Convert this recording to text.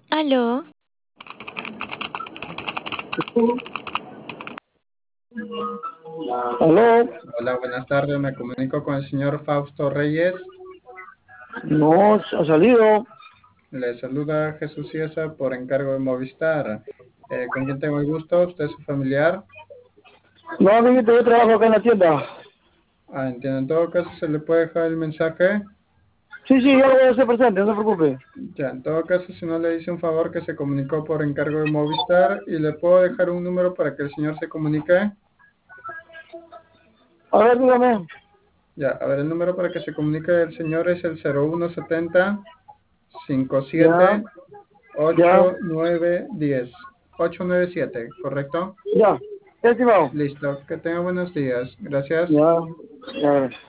Aló, Aló, Hola, buenas tardes. Me comunico con el señor Fausto Reyes. no ha salido. Le saluda Jesús Ciesa por encargo de Movistar. ¿Con quién tengo el gusto? ¿Usted es su familiar? No, amiguito, yo trabajo acá en la tienda. Entiendo. En todo caso, ¿se le puede dejar el mensaje? Sí, sí, yo lo voy a hacer presente, no se preocupe. Ya, en todo caso, si no le dice un favor que se comunicó por encargo de Movistar y le puedo dejar un número para que el señor se comunique. A ver, dígame. Ya, a ver, el número para que se comunique el señor es el 0170 Ya, 57 ya, 8910. 897, ¿correcto? ya. Estimado. Listo, que tenga buenos días. Gracias. Ya, ya.